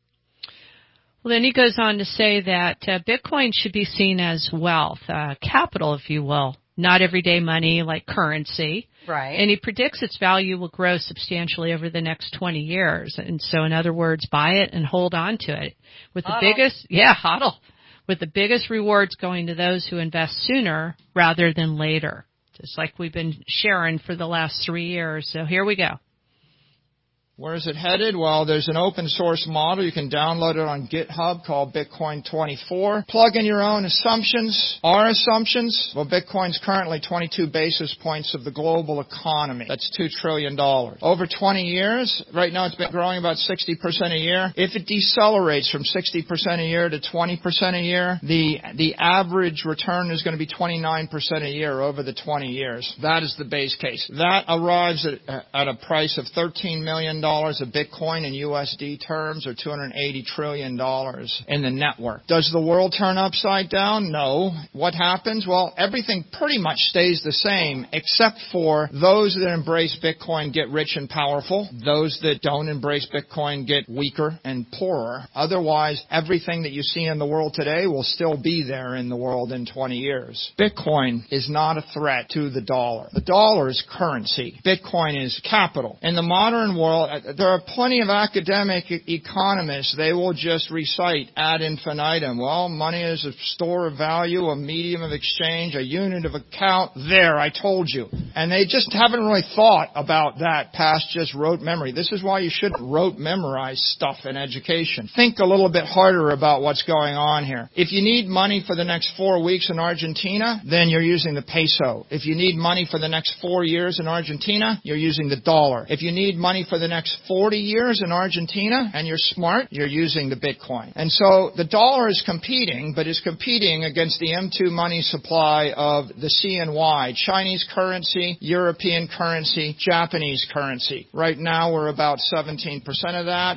Well, then he goes on to say that Bitcoin should be seen as wealth, capital, if you will, not everyday money like currency. Right. And he predicts its value will grow substantially over the next 20 years. And so, in other words, buy it and hold on to it. With the biggest, hodl, with the biggest rewards going to those who invest sooner rather than later, just like we've been sharing for the last 3 years. So here we go. Where is it headed? Well, there's an open source model. You can download it on GitHub called Bitcoin 24. Plug in your own assumptions. Our assumptions? Well, Bitcoin's currently 22 basis points of the global economy. That's $2 trillion. Over 20 years, right now it's been growing about 60% a year. If it decelerates from 60% a year to 20% a year, the average return is going to be 29% a year over the 20 years. That is the base case. That arrives at a price of $13 million of Bitcoin in USD terms, or $280 trillion in the network. Does the world turn upside down? No. What happens? Well, everything pretty much stays the same, except for those that embrace Bitcoin get rich and powerful. Those that don't embrace Bitcoin get weaker and poorer. Otherwise, everything that you see in the world today will still be there in the world in 20 years. Bitcoin is not a threat to the dollar. The dollar is currency. Bitcoin is capital. In the modern world, there are plenty of academic economists. They will just recite ad infinitum. Well, money is a store of value, a medium of exchange, a unit of account. There, I told you. And they just haven't really thought about that past just rote memory. This is why you shouldn't rote memorize stuff in education. Think a little bit harder about what's going on here. If you need money for the next 4 weeks in Argentina, then you're using the peso. If you need money for the next 4 years in Argentina, you're using the dollar. If you need money for the next 40 years in Argentina, and you're smart, you're using the Bitcoin. And so the dollar is competing, but is competing against the M2 money supply of the CNY, Chinese currency, European currency, Japanese currency. Right now we're about 17% of that.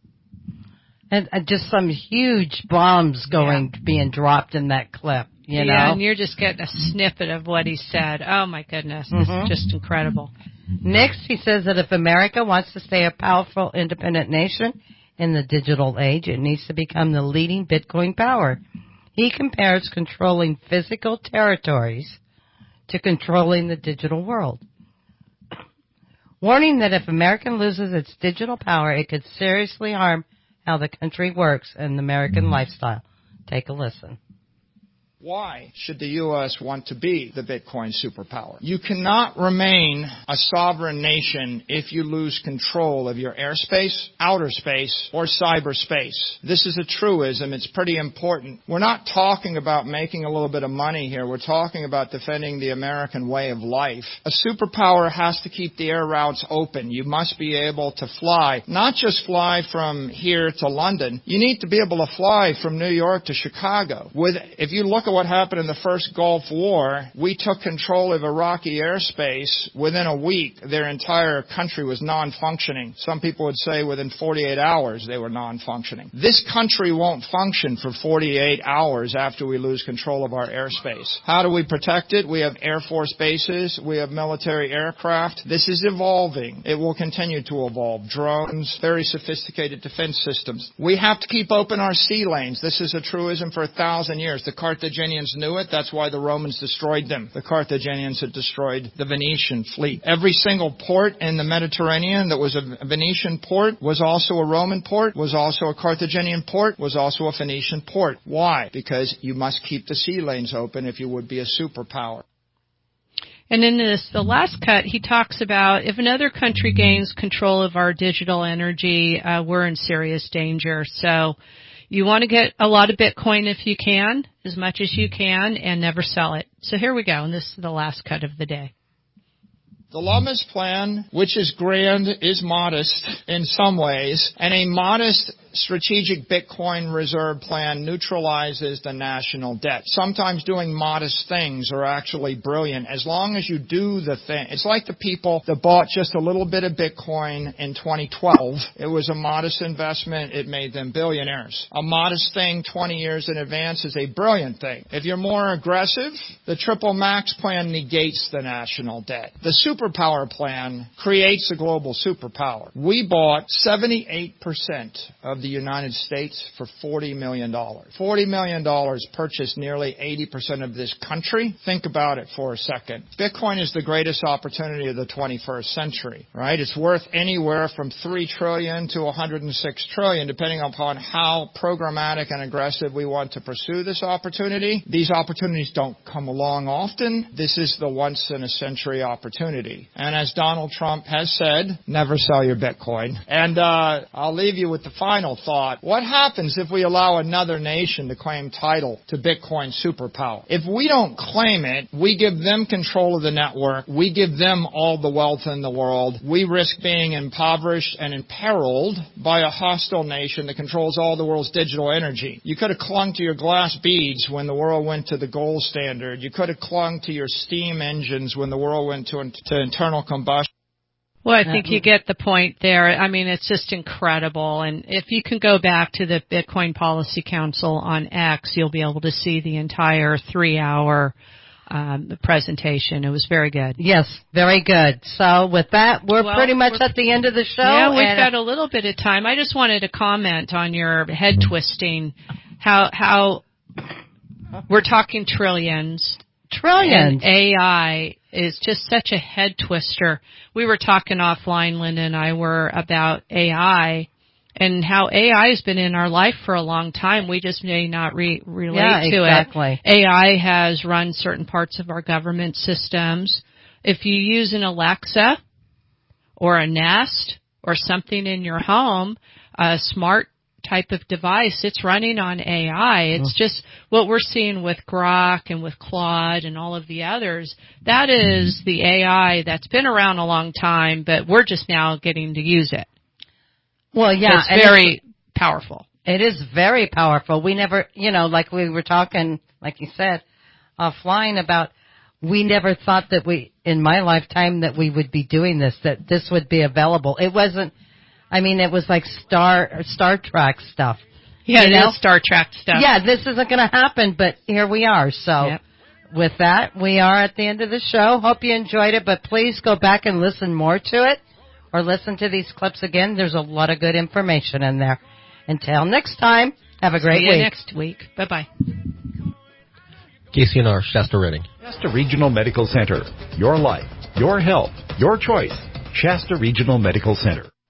And just some huge bombs being dropped in that clip, you know? Yeah, and you're just getting a snippet of what he said. Oh, my goodness. This is just incredible. Next, he says that if America wants to stay a powerful, independent nation in the digital age, it needs to become the leading Bitcoin power. He compares controlling physical territories to controlling the digital world, warning that if America loses its digital power, it could seriously harm how the country works and the American lifestyle. Take a listen. Why should the U.S. want to be the Bitcoin superpower? You cannot remain a sovereign nation if you lose control of your airspace, outer space, or cyberspace. This is a truism. It's pretty important. We're not talking about making a little bit of money here. We're talking about defending the American way of life. A superpower has to keep the air routes open. You must be able to fly, not just fly from here to London. You need to be able to fly from New York to Chicago. If you look at what happened in the first Gulf War, we took control of Iraqi airspace. Within a week, their entire country was non-functioning. Some people would say within 48 hours they were non-functioning. This country won't function for 48 hours after we lose control of our airspace. How do we protect it? We have Air Force bases. We have military aircraft. This is evolving. It will continue to evolve. Drones, very sophisticated defense systems. We have to keep open our sea lanes. This is a truism for 1,000 years. The Carthaginians knew it. That's why the Romans destroyed them. The Carthaginians had destroyed the Venetian fleet. Every single port in the Mediterranean that was a Venetian port was also a Roman port, was also a Carthaginian port, was also a Phoenician port. Why? Because you must keep the sea lanes open if you would be a superpower. And in the last cut, he talks about if another country gains control of our digital energy, we're in serious danger. So you want to get a lot of Bitcoin if you can, as much as you can, and never sell it. So here we go, and this is the last cut of the day. The Lummis plan, which is grand, is modest in some ways, and a modest strategic Bitcoin reserve plan neutralizes the national debt. Sometimes doing modest things are actually brilliant as long as you do the thing. It's like the people that bought just a little bit of Bitcoin in 2012. It was a modest investment. It made them billionaires. A modest thing 20 years in advance is a brilliant thing. If you're more aggressive, the Triple Max plan negates the national debt. The superpower plan creates a global superpower. We bought 78% of the United States for $40 million. $40 million purchased nearly 80% of this country. Think about it for a second. Bitcoin is the greatest opportunity of the 21st century, right? It's worth anywhere from $3 trillion to $106 trillion, depending upon how programmatic and aggressive we want to pursue this opportunity. These opportunities don't come along often. This is the once-in-a-century opportunity. And as Donald Trump has said, never sell your Bitcoin. And I'll leave you with the final thought. What happens if we allow another nation to claim title to Bitcoin superpower? If we don't claim it, we give them control of the network. We give them all the wealth in the world. We risk being impoverished and imperiled by a hostile nation that controls all the world's digital energy. You could have clung to your glass beads when the world went to the gold standard. You could have clung to your steam engines when the world went to internal combustion. Well, I think you get the point there. I mean, it's just incredible. And if you can go back to the Bitcoin Policy Council on X, you'll be able to see the entire 3-hour presentation. It was very good. Yes, very good. So with that, we're pretty much at the end of the show. Yeah, we've got a little bit of time. I just wanted to comment on your head twisting, how we're talking trillions. Trillions. And AI is just such a head twister. We were talking offline, Linda and I were, about AI and how AI has been in our life for a long time. We just may not relate to exactly. it. AI has run certain parts of our government systems. If you use an Alexa or a Nest or something in your home, a smart type of device, it's running on AI. It's just what we're seeing with Grok and with Claude and all of the others. That is the AI that's been around a long time, but we're just now getting to use it. Well, yeah. It's very powerful. It is very powerful. We never, like we were talking, like you said, offline about, we never thought that in my lifetime, that we would be doing this, that this would be available. It wasn't, it was like Star Trek stuff. Yeah, it is Star Trek stuff. Yeah, this isn't going to happen, but here we are. So with that, we are at the end of the show. Hope you enjoyed it, but please go back and listen more to it or listen to these clips again. There's a lot of good information in there. Until next time, have a great week. See you next week. Bye-bye. KCNR, Shasta Redding. Shasta Regional Medical Center. Your life, your health, your choice. Shasta Regional Medical Center.